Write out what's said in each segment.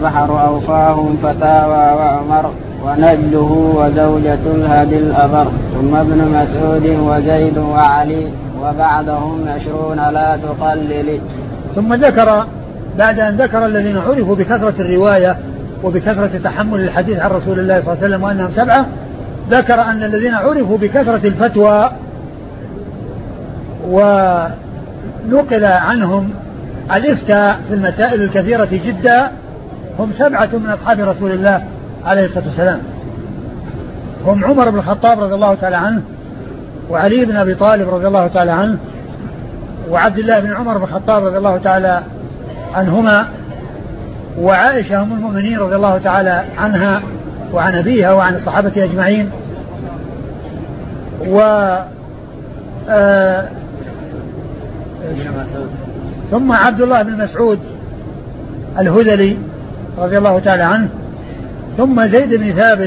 بحر أوفاهم فتاوى وعمر ونجله وزوجة الهدي الأبر ثم ابن مسعود وزيد وعلي وبعدهم 20 لا تقلل. ثم ذكر بعد أن ذكر الذين عرفوا بكثرة الرواية وبكثرة تحمل الحديث عن رسول الله صلى الله عليه وسلم وأنهم 7، ذكر أن الذين عرفوا بكثرة الفتوى ونقل عنهم الإفتاء في المسائل الكثيرة جدا هم 7 من أصحاب رسول الله عليه الصلاة والسلام، هم عمر بن الخطاب رضي الله تعالى عنه، وعلي بن أبي طالب رضي الله تعالى عنه، وعبد الله بن عمر بن الخطاب رضي الله تعالى عنهما، وعائشة أم المؤمنين رضي الله تعالى عنها وعن أبيها وعن الصحابة أجمعين، ثم عبد الله بن مسعود الهذلي رضي الله تعالى عنه، ثم زيد بن ثابت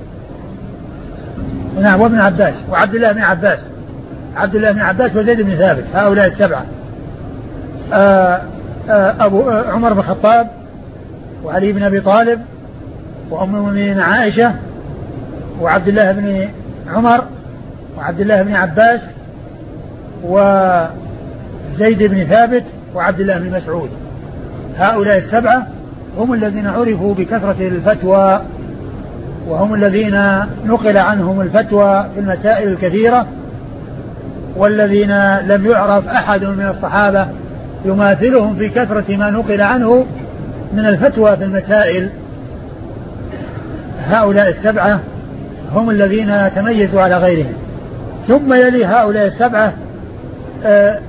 وابن عباس وعبد الله بن عباس وزيد بن ثابت، هؤلاء 7. أبو عمر بن الخطاب وعلي بن أبي طالب وأم المؤمنين عائشة وعبد الله بن عمر وعبد الله بن عباس وزيد بن ثابت وعبد الله بن مسعود، هؤلاء 7 هم الذين عرفوا بكثرة الفتوى، وهم الذين نقل عنهم الفتوى في المسائل الكثيرة، والذين لم يعرف أحد من الصحابة يماثلهم في كثرة ما نقل عنه من الفتوى في المسائل. هؤلاء 7 هم الذين تميزوا على غيرهم. ثم يلي هؤلاء 7